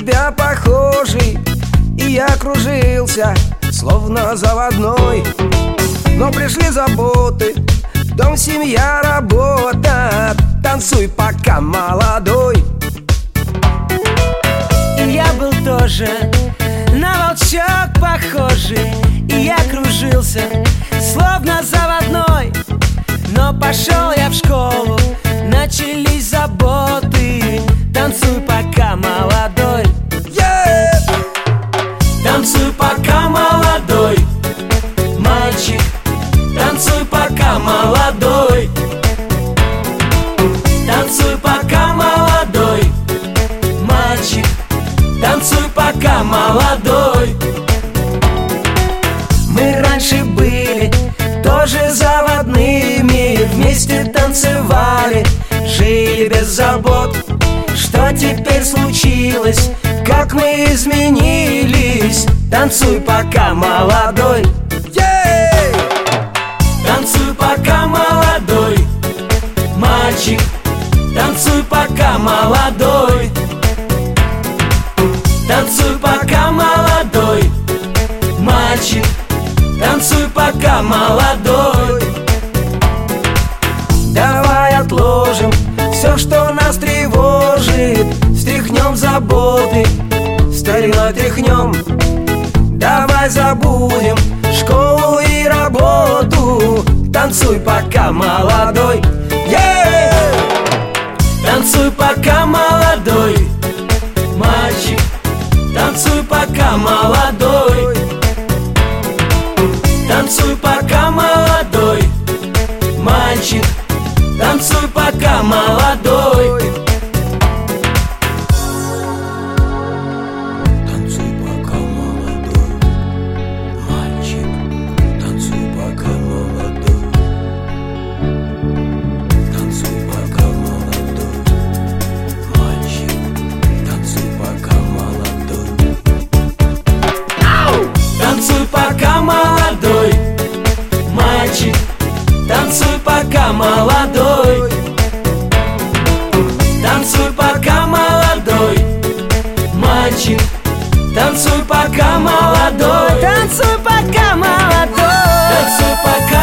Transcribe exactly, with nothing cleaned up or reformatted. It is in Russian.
тебя похожий, и я кружился, словно заводной. Но пришли заботы, дом, семья, работа. Танцуй, пока молодой. И я был тоже на волчок похожий, и я кружился, словно заводной. Но пошел я в школу, начались заботы. Танцуй, пока молодой. Yeah! Танцуй, пока молодой, мальчик. Танцуй, пока молодой. Танцуй, пока молодой, мальчик. Танцуй, пока молодой. Мы раньше были тоже заводными, вместе танцевали, жили без забот. Что теперь случилось? Как мы изменились? Танцуй, пока молодой. Yeah! Танцуй, пока молодой, мальчик. Танцуй, пока молодой. Танцуй, пока молодой, мальчик. Танцуй, пока молодой. Давай отложим все, что нас тревожит, стряхнем заботы, стариной тряхнем. Давай забудем школу и работу. Танцуй, пока молодой. Yeah! Танцуй, пока молодой, мальчик. Танцуй, пока молодой. Танцуй, пока молодой, мальчик. Танцуй, пока молодой. Танцуй, пока молодой, мальчик. Танцуй, пока молодой. Танцуй, пока молодой, мальчик. Танцуй, пока молодой. Танцуй, пока молодой, мальчик. Танцуй, пока молодой. Танцуй, пока молодой, мальчик. Танцуй, пока молодой. Танцуй, пока молодой. Танцуй, пока